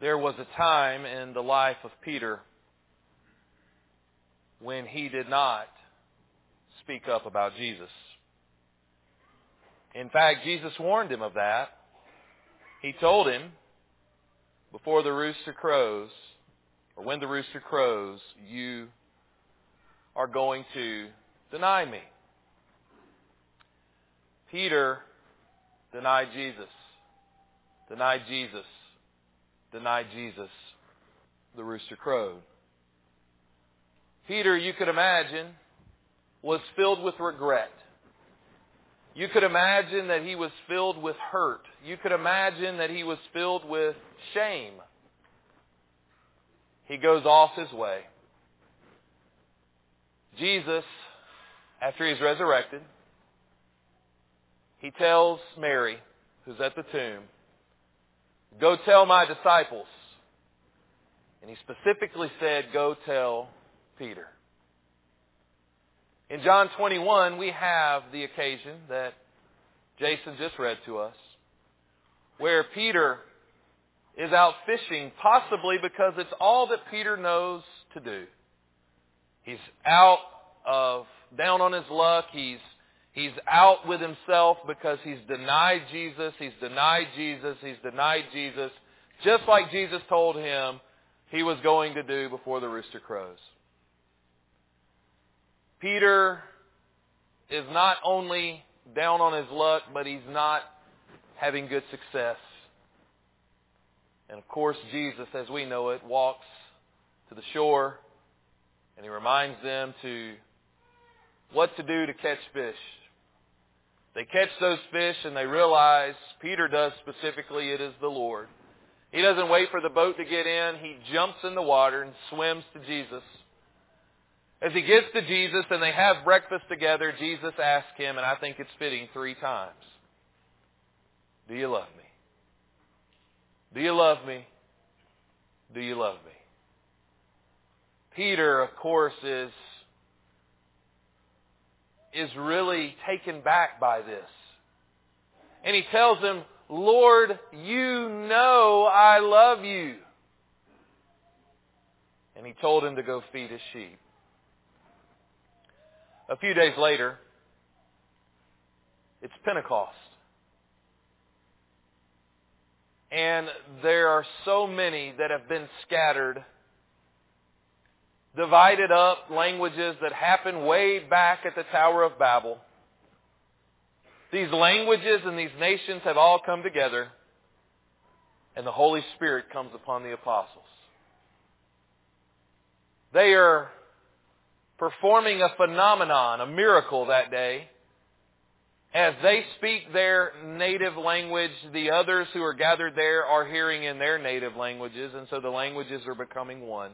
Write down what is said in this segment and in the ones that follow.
There was a time in the life of Peter when he did not speak up about Jesus. In fact, Jesus warned him of that. He told him, before the rooster crows, or when the rooster crows, you are going to deny me. Peter denied Jesus. Denied Jesus. Denied Jesus. The rooster crowed. Peter, you could imagine, was filled with regret. You could imagine that he was filled with hurt. You could imagine that he was filled with shame. He goes off his way. Jesus, after he's resurrected, he tells Mary, who's at the tomb, go tell my disciples. And he specifically said, go tell Peter. In John 21, we have the occasion that Jason just read to us, where Peter is out fishing, possibly because it's all that Peter knows to do. He's down on his luck. He's out with himself because he's denied Jesus. He's denied Jesus. He's denied Jesus. Just like Jesus told him he was going to do before the rooster crows. Peter is not only down on his luck, but he's not having good success. And of course, Jesus, as we know it, walks to the shore and he reminds them what to do to catch fish. They catch those fish and they realize, Peter does specifically, it is the Lord. He doesn't wait for the boat to get in. He jumps in the water and swims to Jesus. As he gets to Jesus and they have breakfast together, Jesus asks him, and I think it's fitting 3 times, do you love me? Do you love me? Do you love me? Peter, of course, is really taken back by this. And he tells him, Lord, you know I love you. And he told him to go feed his sheep. A few days later, it's Pentecost. And there are so many that have been scattered, divided up languages that happened way back at the Tower of Babel. These languages and these nations have all come together, and the Holy Spirit comes upon the apostles. They are performing a phenomenon, a miracle that day. As they speak their native language, the others who are gathered there are hearing in their native languages, and so the languages are becoming one.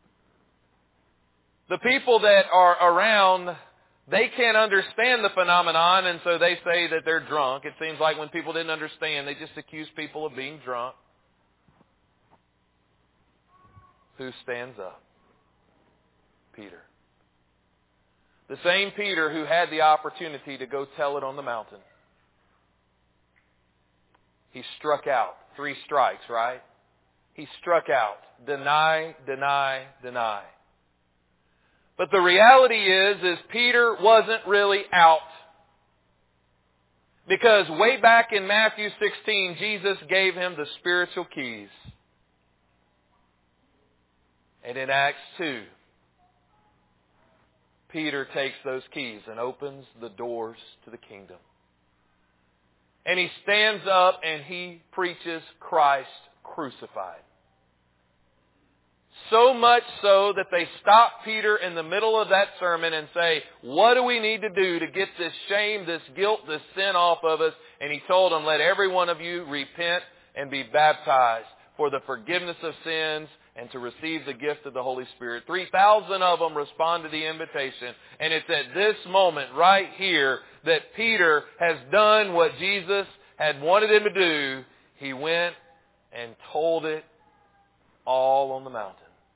The people that are around, they can't understand the phenomenon, and so they say that they're drunk. It seems like when people didn't understand, they just accuse people of being drunk. Who stands up? Peter. The same Peter who had the opportunity to go tell it on the mountain. He struck out. 3 strikes, right? He struck out. Deny, deny, deny. But the reality is Peter wasn't really out. Because way back in Matthew 16, Jesus gave him the spiritual keys. And in Acts 2, Peter takes those keys and opens the doors to the kingdom. And he stands up and he preaches Christ crucified. So much so that they stop Peter in the middle of that sermon and say, what do we need to do to get this shame, this guilt, this sin off of us? And he told them, let every one of you repent and be baptized for the forgiveness of sins and to receive the gift of the Holy Spirit. 3,000 of them respond to the invitation. And it's at this moment right here that Peter has done what Jesus had wanted him to do. He went and told it all on the mountain.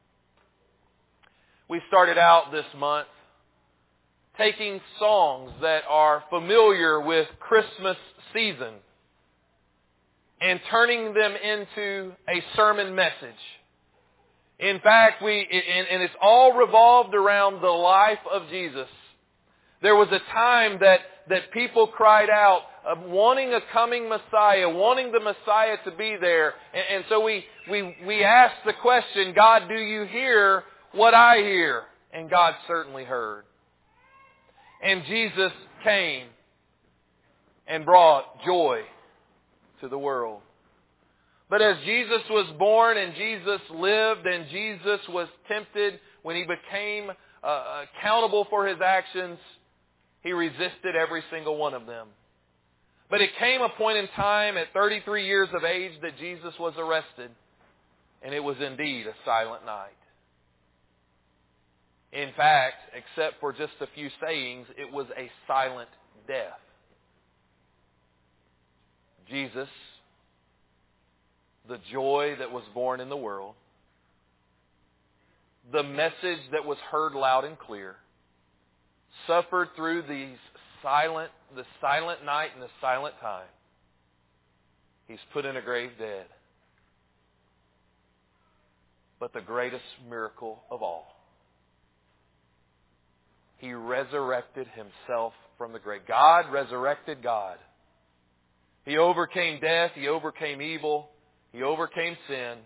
We started out this month taking songs that are familiar with Christmas season and turning them into a sermon message. In fact, and it's all revolved around the life of Jesus. There was a time that people cried out, wanting a coming Messiah, wanting the Messiah to be there. And so we asked the question, God, do you hear what I hear? And God certainly heard. And Jesus came and brought joy to the world. But as Jesus was born and Jesus lived and Jesus was tempted, when He became accountable for His actions, He resisted every single one of them. But it came a point in time at 33 years of age that Jesus was arrested. And it was indeed a silent night. In fact, except for just a few sayings, it was a silent death. Jesus, the joy that was born in the world, the message that was heard loud and clear, suffered through the silent night and the silent time. He's put in a grave dead. But the greatest miracle of all, He resurrected Himself from the grave. God resurrected God. He overcame death. He overcame evil. He overcame sin.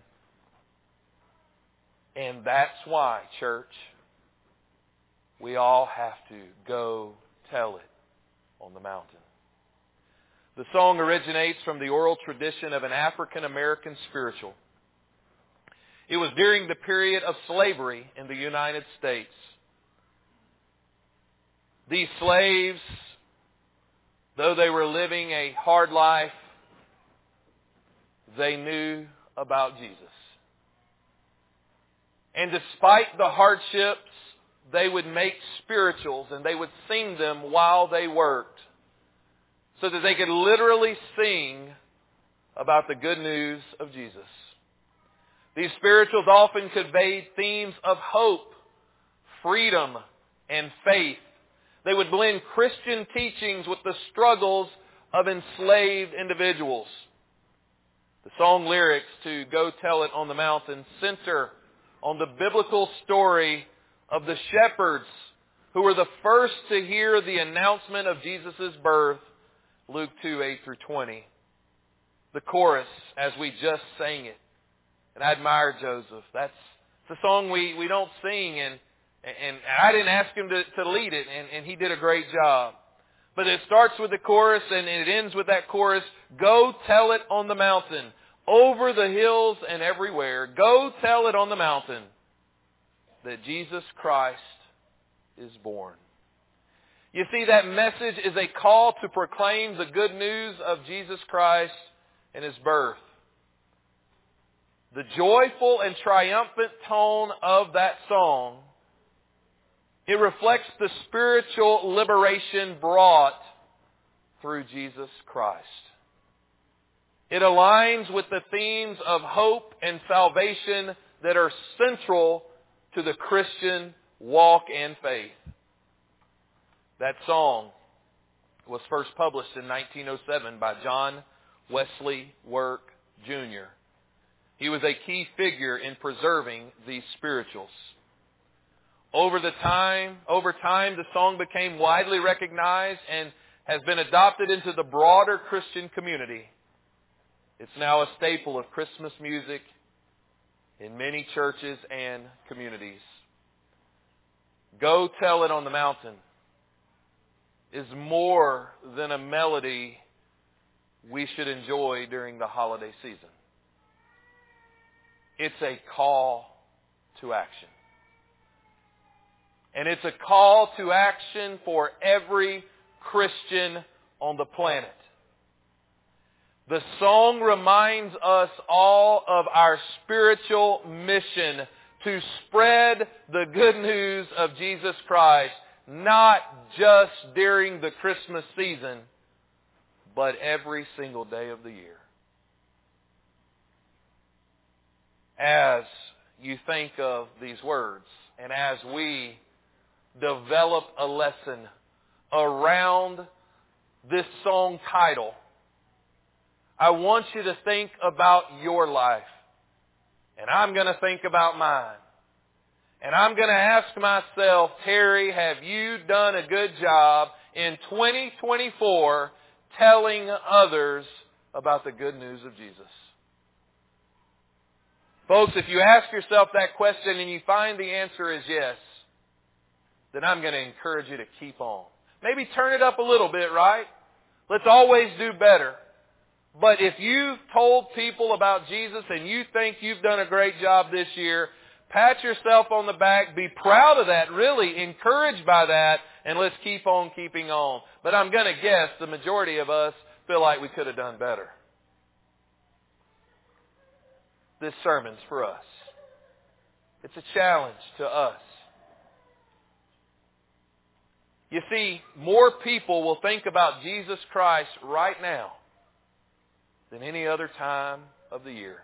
And that's why, church, we all have to go tell it on the mountain. The song originates from the oral tradition of an African American spiritual. It was during the period of slavery in the United States. These slaves, though they were living a hard life, they knew about Jesus. And despite the hardships, they would make spirituals and they would sing them while they worked, so that they could literally sing about the good news of Jesus. These spirituals often conveyed themes of hope, freedom, and faith. They would blend Christian teachings with the struggles of enslaved individuals. The song lyrics to Go Tell It on the Mountain center on the biblical story of the shepherds who were the first to hear the announcement of Jesus' birth, Luke 2:8-20. The chorus, as we just sang it, and I admire Joseph. That's a song we don't sing, and I didn't ask him to lead it, and he did a great job. But it starts with the chorus, and it ends with that chorus, Go tell it on the mountain, over the hills and everywhere. Go tell it on the mountain that Jesus Christ is born. You see, that message is a call to proclaim the good news of Jesus Christ and His birth. The joyful and triumphant tone of that song, it reflects the spiritual liberation brought through Jesus Christ. It aligns with the themes of hope and salvation that are central to the Christian walk and faith. That song was first published in 1907 by John Wesley Work, Jr. He was a key figure in preserving these spirituals. Over time, the song became widely recognized and has been adopted into the broader Christian community. It's now a staple of Christmas music in many churches and communities. Go Tell It on the Mountain is more than a melody we should enjoy during the holiday season. It's a call to action. And it's a call to action for every Christian on the planet. The song reminds us all of our spiritual mission to spread the good news of Jesus Christ, not just during the Christmas season, but every single day of the year. As you think of these words, and as we develop a lesson around this song title, I want you to think about your life. And I'm going to think about mine. And I'm going to ask myself, Terry, have you done a good job in 2024 telling others about the good news of Jesus? Folks, if you ask yourself that question and you find the answer is yes, then I'm going to encourage you to keep on. Maybe turn it up a little bit, right? Let's always do better. But if you've told people about Jesus and you think you've done a great job this year, pat yourself on the back, be proud of that, really encouraged by that, and let's keep on keeping on. But I'm going to guess the majority of us feel like we could have done better. This sermon's for us. It's a challenge to us. You see, more people will think about Jesus Christ right now than any other time of the year.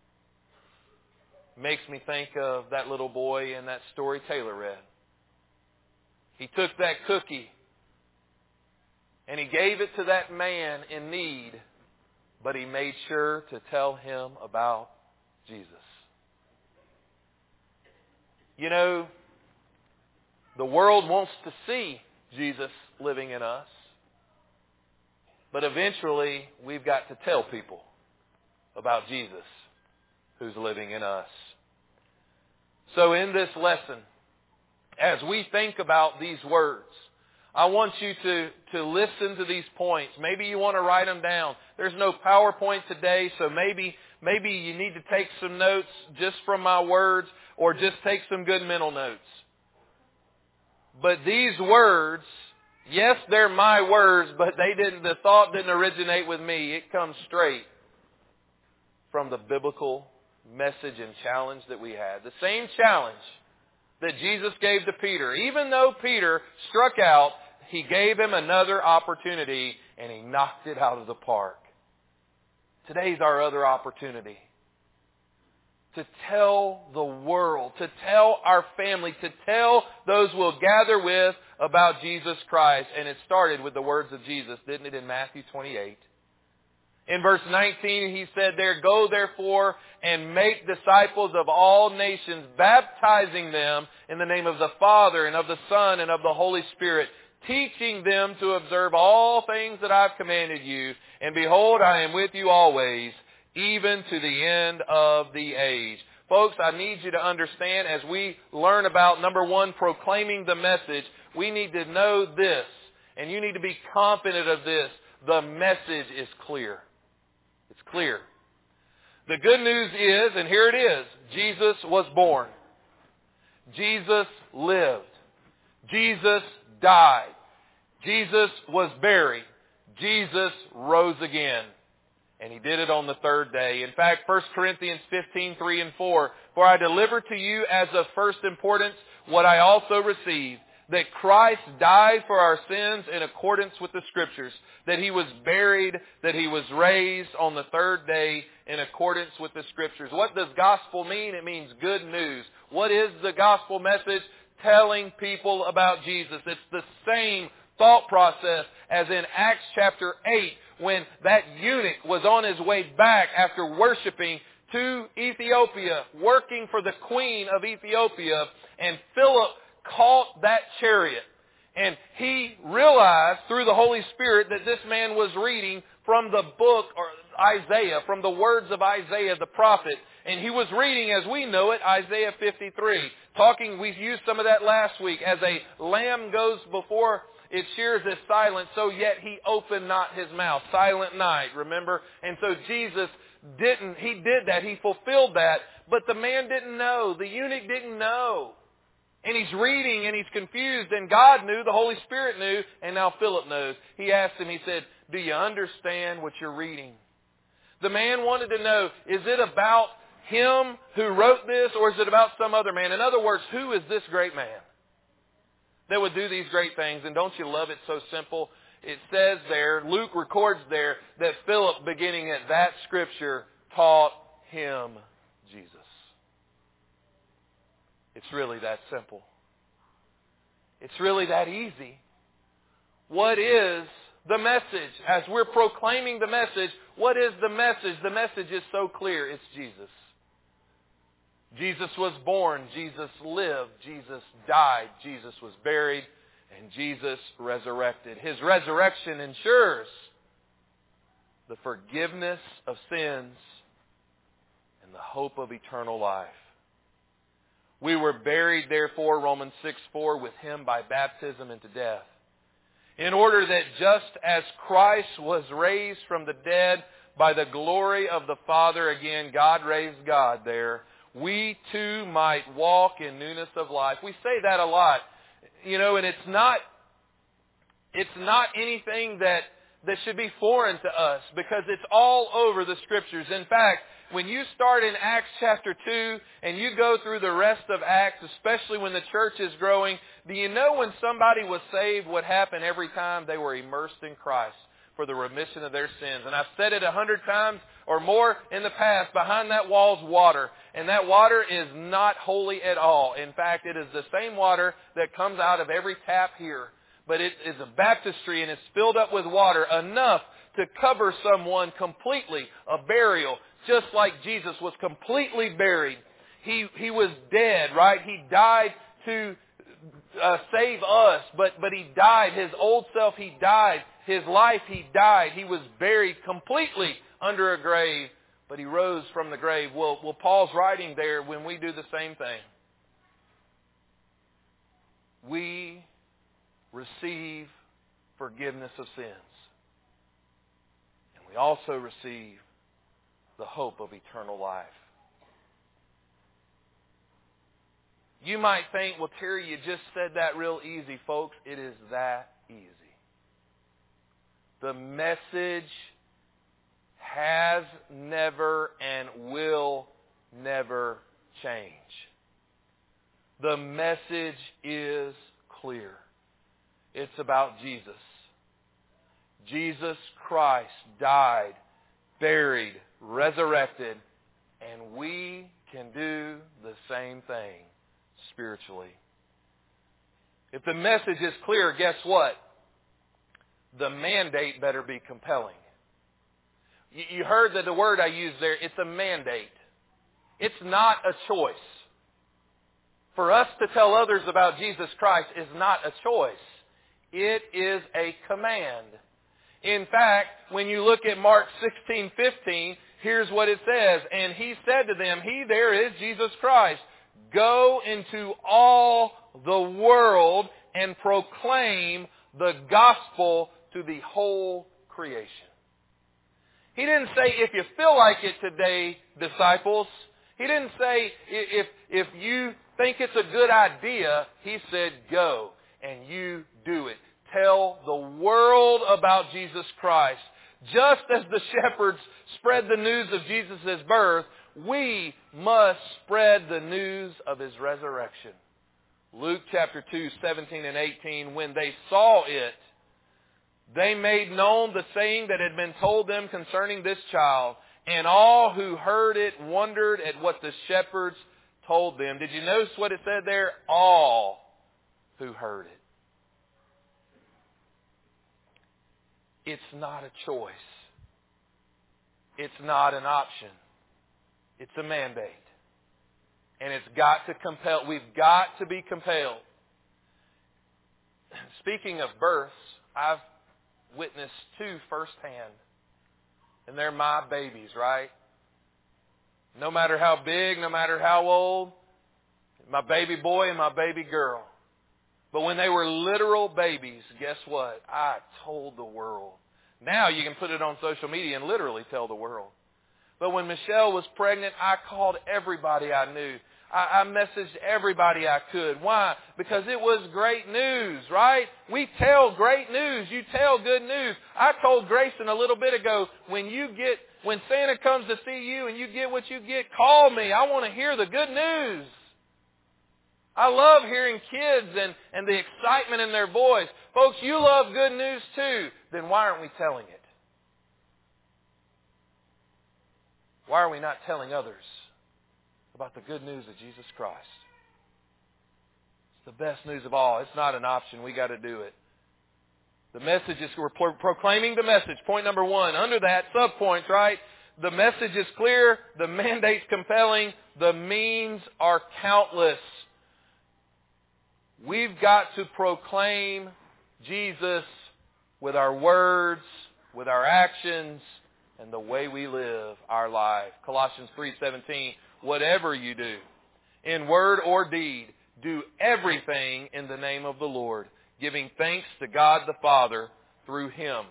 Makes me think of that little boy in that story Taylor read. He took that cookie and he gave it to that man in need, but he made sure to tell him about Jesus. You know, the world wants to see Jesus living in us, but eventually we've got to tell people about Jesus who's living in us. So in this lesson, as we think about these words, I want you to listen to these points. Maybe you want to write them down. There's no PowerPoint today, so maybe you need to take some notes just from my words or just take some good mental notes. But these words, yes, they're my words, but the thought didn't originate with me. It comes straight from the biblical message and challenge that we had. The same challenge that Jesus gave to Peter. Even though Peter struck out, He gave him another opportunity and He knocked it out of the park. Today's our other opportunity to tell the world, to tell our family, to tell those we'll gather with about Jesus Christ. And it started with the words of Jesus, didn't it, in Matthew 28? In verse 19, He said there, "Go therefore and make disciples of all nations, baptizing them in the name of the Father and of the Son and of the Holy Spirit, teaching them to observe all things that I've commanded you. And behold, I am with you always, even to the end of the age." Folks, I need you to understand as we learn about, number one, proclaiming the message, we need to know this, and you need to be confident of this. The message is clear. It's clear. The good news is, and here it is, Jesus was born. Jesus lived. Jesus died. Jesus was buried. Jesus rose again. And He did it on the third day. In fact, 1 Corinthians 15:3 and 4, "For I delivered to you as of first importance what I also received, that Christ died for our sins in accordance with the Scriptures, that He was buried, that He was raised on the third day in accordance with the Scriptures." What does gospel mean? It means good news. What is the gospel message? Telling people about Jesus. It's the same thought process as in Acts chapter 8, when that eunuch was on his way back after worshiping to Ethiopia, working for the queen of Ethiopia, and Philip caught that chariot. And he realized through the Holy Spirit that this man was reading from the book, or Isaiah, from the words of Isaiah the prophet. And he was reading, as we know it, Isaiah 53. We've used some of that last week. As a lamb goes before its shears is silent, so yet He opened not His mouth. Silent night, remember? And so Jesus He did that. He fulfilled that. But the man didn't know. The eunuch didn't know. And he's reading and he's confused, and God knew, the Holy Spirit knew, and now Philip knows. He asked him, he said, "Do you understand what you're reading?" The man wanted to know, is it about him who wrote this, or is it about some other man? In other words, who is this great man that would do these great things? And don't you love it so simple? It says there, Luke records there, that Philip, beginning at that scripture, taught him Jesus. It's really that simple. It's really that easy. What is the message, as we're proclaiming the message, what is the message? The message is so clear. It's Jesus. Jesus was born. Jesus lived. Jesus died. Jesus was buried. And Jesus resurrected. His resurrection ensures the forgiveness of sins and the hope of eternal life. We were buried, therefore, Romans 6:4, with Him by baptism into death, in order that just as Christ was raised from the dead by the glory of the Father, again, God raised God there, we too might walk in newness of life. We say that a lot, and it's not anything that should be foreign to us, because it's all over the Scriptures. In fact, when you start in Acts chapter 2 and you go through the rest of Acts, especially when the church is growing, do you know when somebody was saved, what happened every time? They were immersed in Christ for the remission of their sins. And I've said it 100 times or more in the past, behind that wall's water. And that water is not holy at all. In fact, it is the same water that comes out of every tap here. But it is a baptistry, and it's filled up with water enough to cover someone completely, a burial, just like Jesus was completely buried. He was dead, right? He died to save us, but He died. His old self, He died. His life, He died. He was buried completely under a grave, but He rose from the grave. Well, Paul's writing there when we do the same thing. We receive forgiveness of sins. And we also receive the hope of eternal life. You might think, well, Terry, you just said that real easy, folks. It is that easy. The message has never and will never change. The message is clear. It's about Jesus. Jesus Christ died, buried, resurrected, and we can do the same thing spiritually. If the message is clear, guess what? The mandate better be compelling. You heard that the word I used there, it's a mandate. It's not a choice. For us to tell others about Jesus Christ is not a choice. It is a command. In fact, when you look at Mark 16:15, here's what it says. And He said to them, He there is Jesus Christ. Go into all the world and proclaim the gospel to the whole creation. He didn't say, if you feel like it today, disciples. He didn't say, if you think it's a good idea. He said, go and you do it. Tell the world about Jesus Christ. Just as the shepherds spread the news of Jesus' birth, we must spread the news of His resurrection. Luke chapter 2, 17 and 18, when they saw it, they made known the saying that had been told them concerning this child, and all who heard it wondered at what the shepherds told them. Did you notice what it said there? All who heard it. It's not a choice. It's not an option. It's a mandate. And it's got to compel. We've got to be compelled. Speaking of births, I've witnessed two firsthand. And they're my babies, right? No matter how big, no matter how old, my baby boy and my baby girl. But when they were literal babies, guess what? I told the world. Now you can put it on social media and literally tell the world. But when Michelle was pregnant, I called everybody I knew. I messaged everybody I could. Why? Because it was great news, right? We tell great news. You tell good news. I told Grayson a little bit ago, when Santa comes to see you and you get what you get, call me. I want to hear the good news. I love hearing kids and the excitement in their voice. Folks, you love good news too. Then why aren't we telling it? Why are we not telling others about the good news of Jesus Christ? It's the best news of all. It's not an option. We got to do it. The message is, we're proclaiming the message. Point number 1. Under that, subpoints, right? The message is clear. The mandate's compelling. The means are countless. We've got to proclaim Jesus with our words, with our actions, and the way we live our life. Colossians 3:17, whatever you do, in word or deed, do everything in the name of the Lord, giving thanks to God the Father through Him.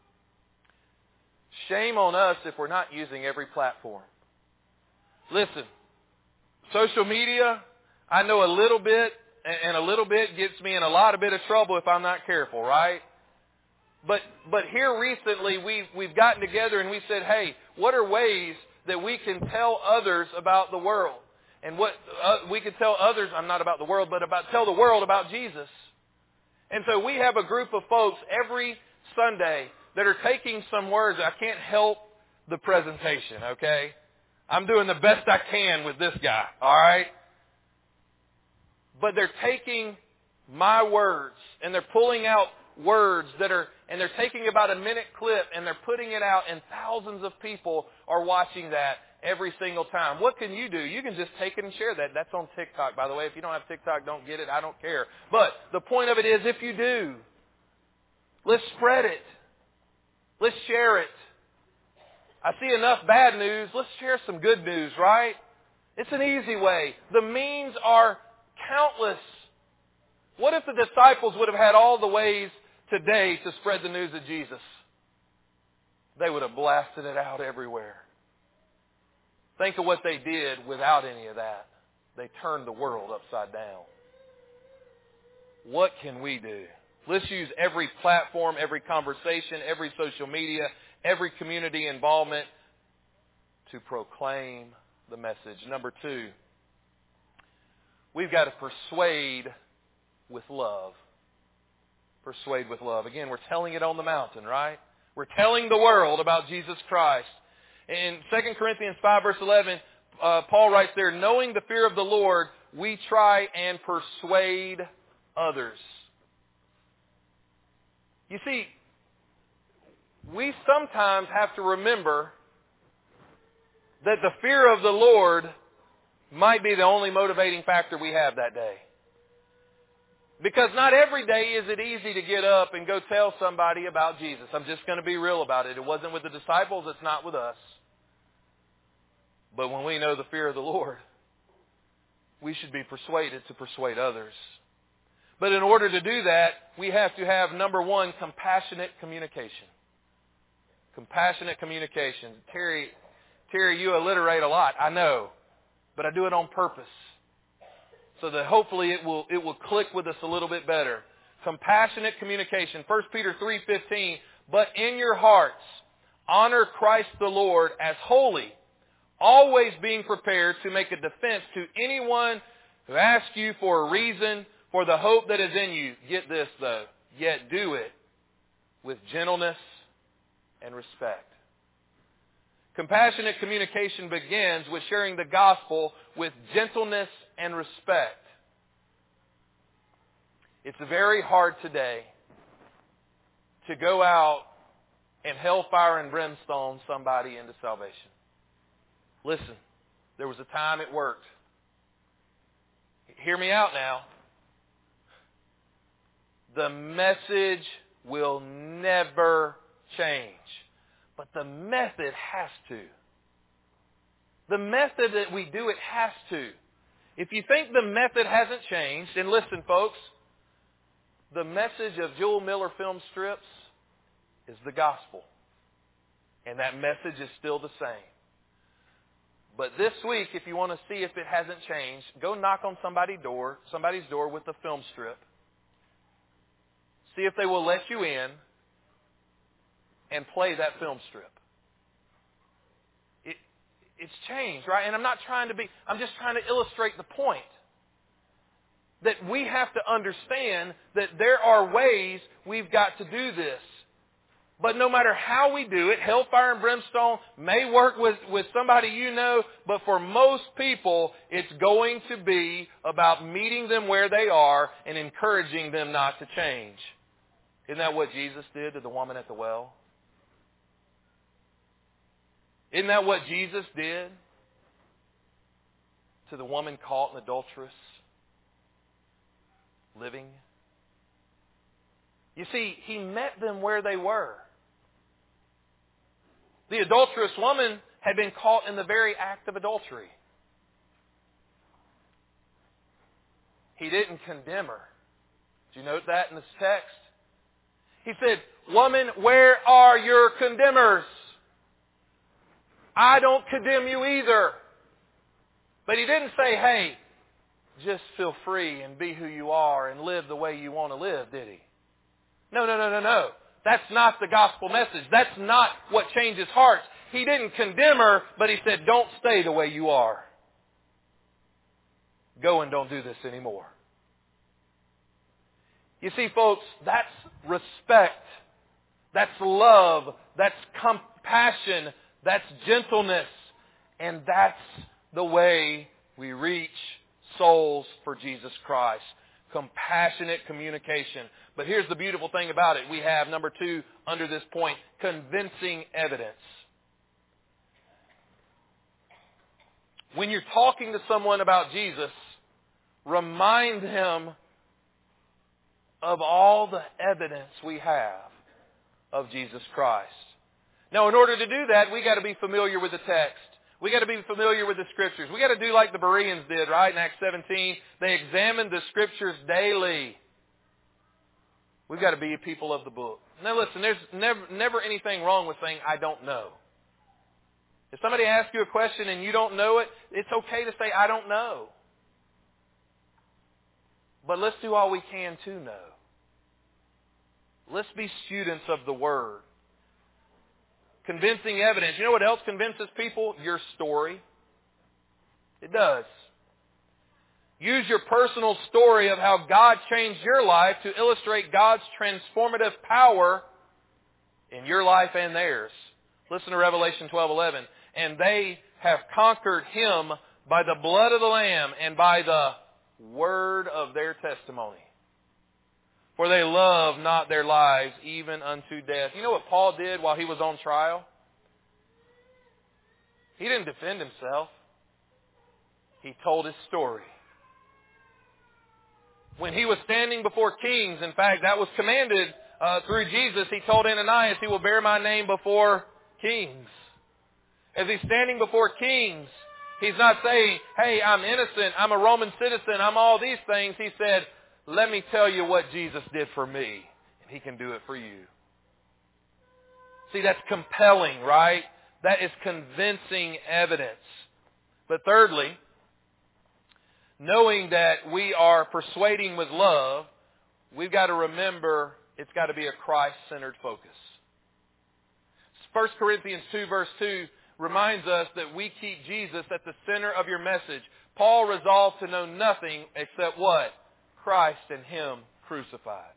Shame on us if we're not using every platform. Listen, social media, I know a little bit, and a little bit gets me in a lot of bit of trouble if I'm not careful, right? But here recently we've gotten together and we said, hey, what are ways that we can tell others about the world? And what we can tell others, I'm not about the world, but tell the world about Jesus. And so we have a group of folks every Sunday that are taking some words. I can't help the presentation, okay? I'm doing the best I can with this guy, all right? But they're taking my words and they're pulling out words and they're taking about a minute clip and they're putting it out, and thousands of people are watching that every single time. What can you do? You can just take it and share that. That's on TikTok, by the way. If you don't have TikTok, don't get it. I don't care. But the point of it is, if you do, let's spread it. Let's share it. I see enough bad news. Let's share some good news, right? It's an easy way. The means are countless. What if the disciples would have had all the ways today to spread the news of Jesus? They would have blasted it out everywhere. Think of what they did without any of that. They turned the world upside down. What can we do? Let's use every platform, every conversation, every social media, every community involvement to proclaim the message. Number 2, we've got to persuade with love. Persuade with love. Again, we're telling it on the mountain, right? We're telling the world about Jesus Christ. In 2 Corinthians 5 verse 11, Paul writes there, knowing the fear of the Lord, we try and persuade others. You see, we sometimes have to remember that the fear of the Lord might be the only motivating factor we have that day. Because not every day is it easy to get up and go tell somebody about Jesus. I'm just going to be real about it. It wasn't with the disciples. It's not with us. But when we know the fear of the Lord, we should be persuaded to persuade others. But in order to do that, we have to have, number 1, compassionate communication. Compassionate communication. Terry, you alliterate a lot, I know. But I do it on purpose, so that hopefully it will click with us a little bit better. Compassionate communication. 1 Peter 3:15, but in your hearts honor Christ the Lord as holy, always being prepared to make a defense to anyone who asks you for a reason for the hope that is in you. Get this though, yet do it with gentleness and respect. Compassionate communication begins with sharing the gospel with gentleness and respect. It's very hard today to go out and hellfire and brimstone somebody into salvation. Listen, there was a time it worked. Hear me out now. The message will never change. But the method has to. The method that we do it has to. If you think the method hasn't changed, and listen folks, the message of Jewel Miller film strips is the gospel. And that message is still the same. But this week, if you want to see if it hasn't changed, go knock on somebody's door with a film strip. See if they will let you in and play that film strip. It's changed, right? And I'm just trying to illustrate the point. That we have to understand that there are ways we've got to do this. But no matter how we do it, hellfire and brimstone may work with somebody you know, but for most people, it's going to be about meeting them where they are and encouraging them not to change. Isn't that what Jesus did to the woman at the well? Isn't that what Jesus did to the woman caught in adulterous living? You see, He met them where they were. The adulterous woman had been caught in the very act of adultery. He didn't condemn her. Did you note that in this text? He said, "Woman, where are your condemners? I don't condemn you either." But He didn't say, "Hey, just feel free and be who you are and live the way you want to live," did He? No. That's not the gospel message. That's not what changes hearts. He didn't condemn her, but He said, "Don't stay the way you are. Go and don't do this anymore." You see, folks, that's respect. That's love. That's compassion. That's gentleness. And that's the way we reach souls for Jesus Christ. Compassionate communication. But here's the beautiful thing about it. We have, number 2, under this point, convincing evidence. When you're talking to someone about Jesus, remind him of all the evidence we have of Jesus Christ. Now, in order to do that, we got to be familiar with the text. We got to be familiar with the Scriptures. We got to do like the Bereans did, right? In Acts 17, they examined the Scriptures daily. We've got to be people of the book. Now, listen, there's never anything wrong with saying, "I don't know." If somebody asks you a question and you don't know it, it's okay to say, "I don't know." But let's do all we can to know. Let's be students of the Word. Convincing evidence. You know what else convinces people? Your story. It does. Use your personal story of how God changed your life to illustrate God's transformative power in your life and theirs. Listen to Revelation 12:11. "And they have conquered Him by the blood of the Lamb and by the word of their testimony. For they love not their lives even unto death." You know what Paul did while he was on trial? He didn't defend himself. He told his story. When he was standing before kings, in fact, that was commanded through Jesus. He told Ananias, "He will bear my name before kings." As he's standing before kings, he's not saying, "Hey, I'm innocent, I'm a Roman citizen, I'm all these things." He said, "Let me tell you what Jesus did for me, and He can do it for you." See, that's compelling, right? That is convincing evidence. But thirdly, knowing that we are persuading with love, we've got to remember it's got to be a Christ-centered focus. 1 Corinthians 2 verse 2 reminds us that we keep Jesus at the center of your message. Paul resolved to know nothing except what? Christ and Him crucified.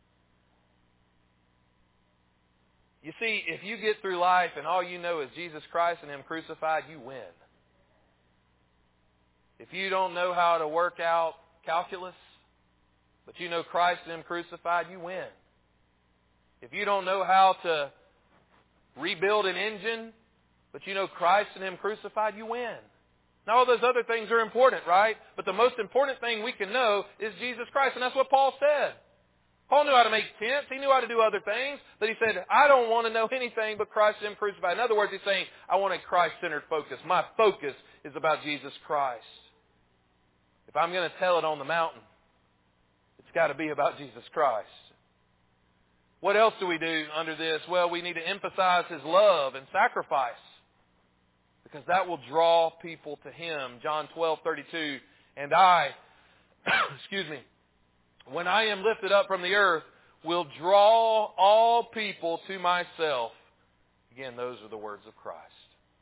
You see, if you get through life and all you know is Jesus Christ and Him crucified, you win. If you don't know how to work out calculus, but you know Christ and Him crucified, you win. If you don't know how to rebuild an engine, but you know Christ and Him crucified, you win. Now, all those other things are important, right? But the most important thing we can know is Jesus Christ, and that's what Paul said. Paul knew how to make tents. He knew how to do other things, but he said, "I don't want to know anything but Christ and Him crucified." In other words, he's saying, I want a Christ-centered focus. My focus is about Jesus Christ. If I'm going to tell it on the mountain, it's got to be about Jesus Christ. What else do we do under this? Well, we need to emphasize His love and sacrifice, because that will draw people to Him. John 12:32, "And I, when I am lifted up from the earth, will draw all people to myself." Again, those are the words of Christ.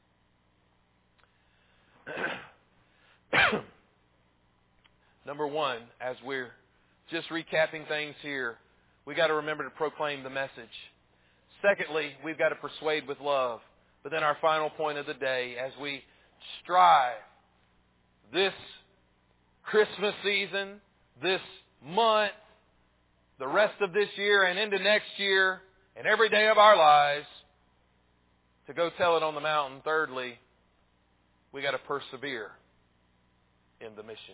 Number 1, as we're just recapping things here, we got to remember to proclaim the message. Secondly, we've got to persuade with love. But then our final point of the day, as we strive this Christmas season, this month, the rest of this year and into next year and every day of our lives to go tell it on the mountain. Thirdly, we got to persevere in the mission.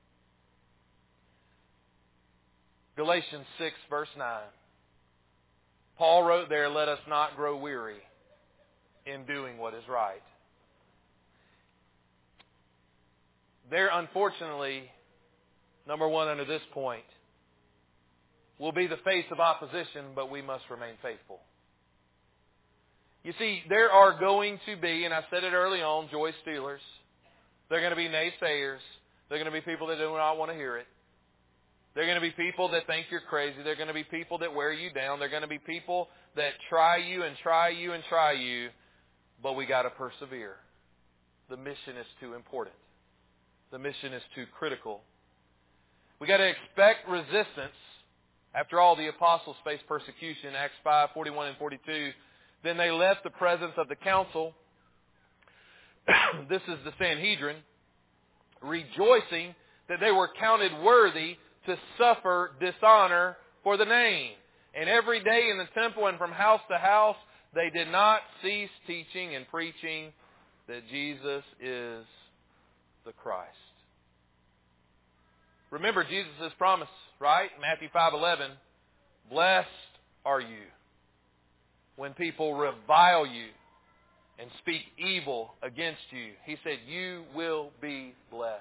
Galatians 6, verse 9. Paul wrote there, let us not grow weary in doing what is right. There, unfortunately, number one under this point, will be the face of opposition, but we must remain faithful. You see, there are going to be, and I said it early on, joy stealers. There are going to be naysayers. There are going to be people that do not want to hear it. There are going to be people that think you're crazy. There are going to be people that wear you down. There are going to be people that try you and try you and try you, but we got to persevere. The mission is too important. The mission is too critical. We got to expect resistance. After all, the apostles faced persecution, Acts 5, 41 and 42. Then they left the presence of the council. This is the Sanhedrin, rejoicing that they were counted worthy to suffer dishonor for the name. And every day in the temple and from house to house, they did not cease teaching and preaching that Jesus is the Christ. Remember Jesus' promise, right? Matthew 5:11. Blessed are you when people revile you and speak evil against you. He said, you will be blessed.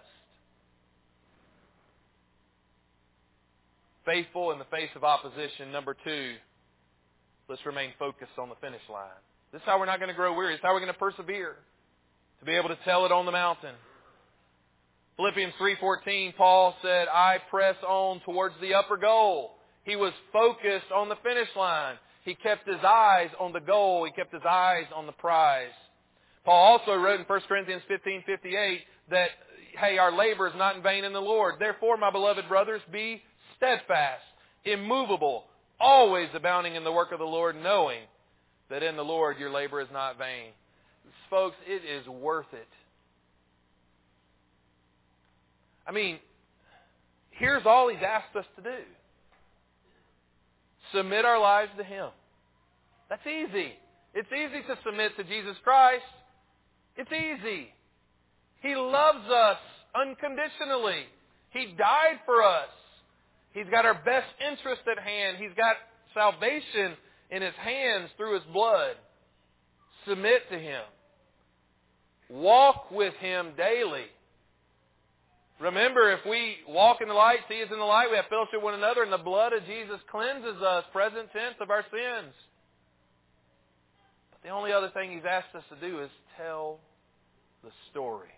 Faithful in the face of opposition. Number two, let's remain focused on the finish line. This is how we're not going to grow weary. This is how we're going to persevere. To be able to tell it on the mountain. Philippians 3:14, Paul said, I press on towards the upper goal. He was focused on the finish line. He kept his eyes on the goal. He kept his eyes on the prize. Paul also wrote in 1 Corinthians 15:58 that, hey, our labor is not in vain in the Lord. Therefore, my beloved brothers, be steadfast, immovable, always abounding in the work of the Lord, knowing that in the Lord your labor is not vain. Folks, it is worth it. I mean, here's all He's asked us to do. Submit our lives to Him. That's easy. It's easy to submit to Jesus Christ. It's easy. He loves us unconditionally. He died for us. He's got our best interest at hand. He's got salvation in His hands through His blood. Submit to Him. Walk with Him daily. Remember, if we walk in the light, see us in the light, we have fellowship with one another, and the blood of Jesus cleanses us, present tense, of our sins. But the only other thing He's asked us to do is tell the story.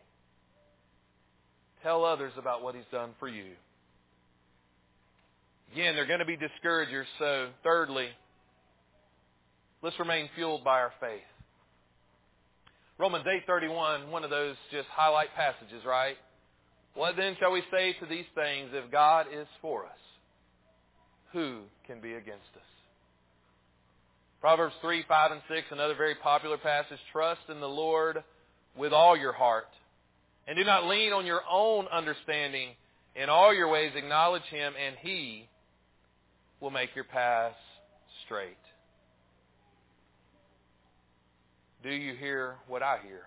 Tell others about what He's done for you. Again, they're going to be discouragers, so thirdly, let's remain fueled by our faith. Romans 8:31, one of those just highlight passages, right? What then shall we say to these things? If God is for us, who can be against us? Proverbs 3, 5, and 6, another very popular passage. Trust in the Lord with all your heart, and do not lean on your own understanding. In all your ways acknowledge Him, and He will make your paths straight. Do you hear what I hear?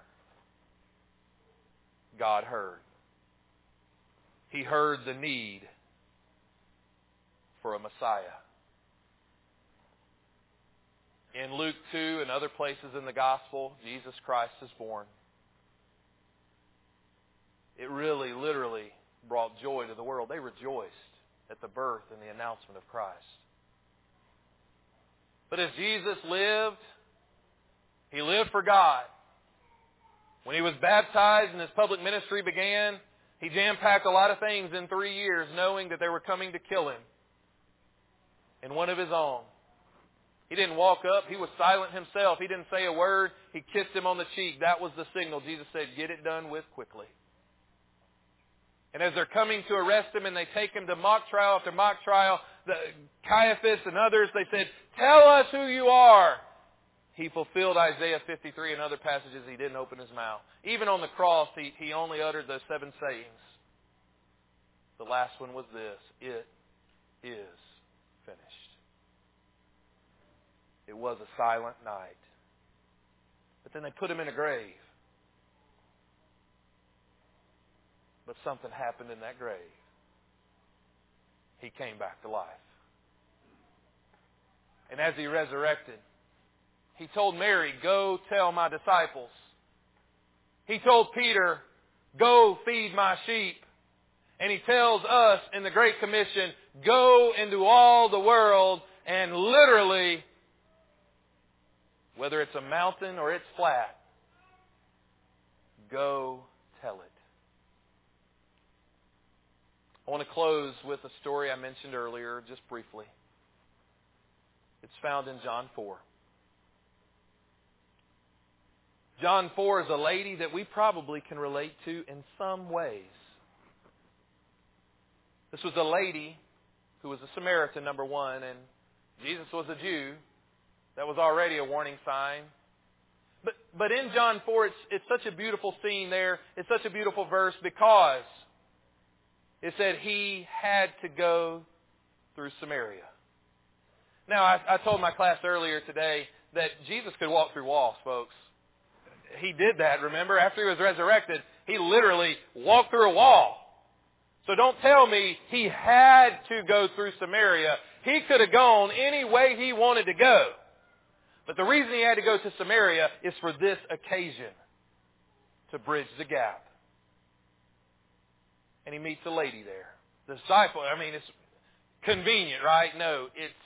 God heard. He heard the need for a Messiah. In Luke 2 and other places in the Gospel, Jesus Christ is born. It really, literally brought joy to the world. They rejoiced at the birth and the announcement of Christ. But as Jesus lived, He lived for God. When He was baptized and His public ministry began, He jam-packed a lot of things in 3 years, knowing that they were coming to kill Him. And one of His own. He didn't walk up. He was silent Himself. He didn't say a word. He kissed Him on the cheek. That was the signal. Jesus said, get it done with quickly. And as they're coming to arrest Him and they take Him to mock trial after mock trial, Caiaphas and others, they said, tell us who you are. He fulfilled Isaiah 53 and other passages. He didn't open His mouth. Even on the cross, he only uttered those 7 sayings. The last one was this: it is finished. It was a silent night. But then they put him in a grave. But something happened in that grave. He came back to life. And as he resurrected, he told Mary, "Go tell my disciples." He told Peter, "Go feed my sheep." And he tells us in the Great Commission, "Go into all the world," and literally, whether it's a mountain or it's flat, go tell it. I want to close with a story I mentioned earlier, just briefly. It's found in John 4. John 4 is a lady that we probably can relate to in some ways. This was a lady who was a Samaritan, number one, and Jesus was a Jew. That was already a warning sign. But in John 4, it's such a beautiful scene there. It's such a beautiful verse because it said he had to go through Samaria. Now, I told my class earlier today that Jesus could walk through walls, folks. He did that, remember? After he was resurrected, he literally walked through a wall. So don't tell me he had to go through Samaria. He could have gone any way he wanted to go. But the reason he had to go to Samaria is for this occasion, to bridge the gap. And he meets a lady there. The disciple, it's convenient, right? No,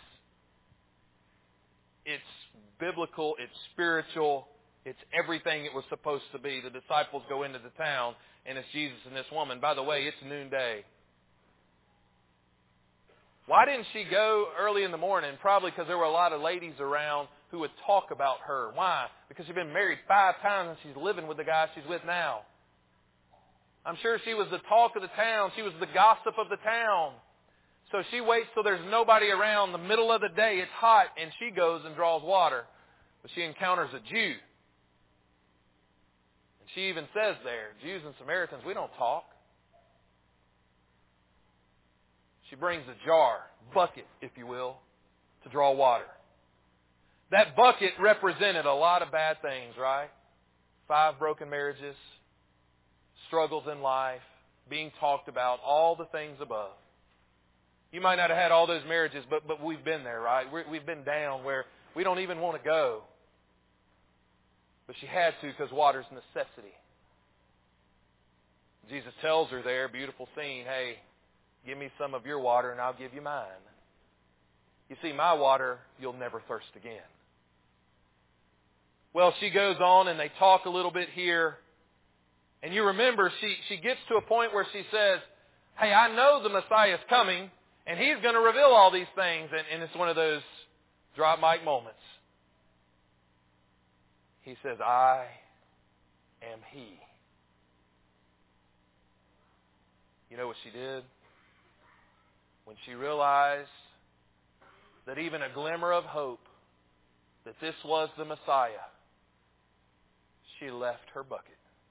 it's biblical, it's spiritual, it's everything it was supposed to be. The disciples go into the town, and it's Jesus and this woman. By the way, it's noonday. Why didn't she go early in the morning? Probably because there were a lot of ladies around who would talk about her. Why? Because she'd been married 5 times and she's living with the guy she's with now. I'm sure she was the talk of the town. She was the gossip of the town. So she waits till there's nobody around. The middle of the day, it's hot, and she goes and draws water. But she encounters a Jew. And she even says there, Jews and Samaritans, we don't talk. She brings a jar, bucket, if you will, to draw water. That bucket represented a lot of bad things, right? 5 broken marriages, struggles in life, being talked about, all the things above. You might not have had all those marriages, but we've been there, right? We've been down where we don't even want to go. But she had to because water's necessity. Jesus tells her there, beautiful scene, hey, give me some of your water and I'll give you mine. You see, my water, you'll never thirst again. Well, she goes on and they talk a little bit here. And you remember, she gets to a point where she says, hey, I know the Messiah is coming, and He's going to reveal all these things. And it's one of those drop mic moments. He says, I am He. You know what she did? When she realized that even a glimmer of hope that this was the Messiah, she left her bucket.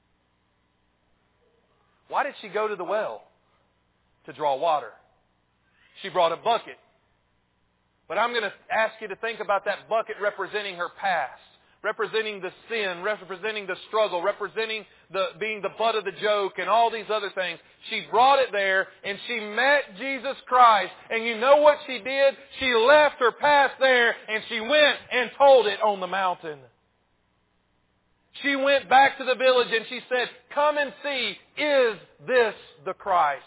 Why did she go to the well? To draw water. She brought a bucket. But I'm going to ask you to think about that bucket representing her past, representing the sin, representing the struggle, representing being the butt of the joke and all these other things. She brought it there and she met Jesus Christ. And you know what she did? She left her past there and she went and told it on the mountain. She went back to the village and she said, come and see, is this the Christ?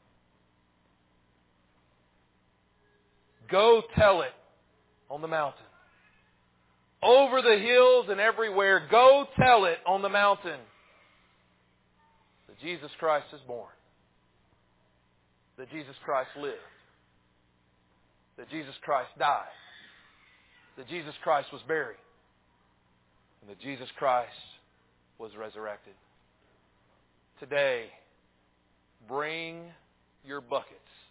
Go tell it on the mountain. Over the hills and everywhere, go tell it on the mountain that Jesus Christ is born. That Jesus Christ lived. That Jesus Christ died. That Jesus Christ was buried. And that Jesus Christ was resurrected. Today, bring your buckets.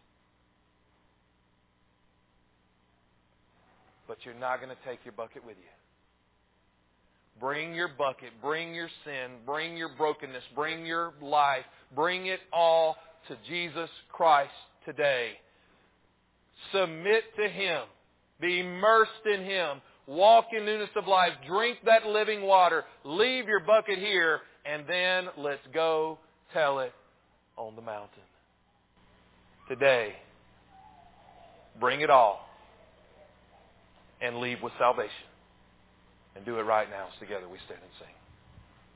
But you're not going to take your bucket with you. Bring your bucket, bring your sin, bring your brokenness, bring your life, bring it all to Jesus Christ today. Submit to Him. Be immersed in Him. Walk in newness of life. Drink that living water. Leave your bucket here, and then let's go tell it on the mountain. Today, bring it all and leave with salvation. And do it right now as together we stand and sing.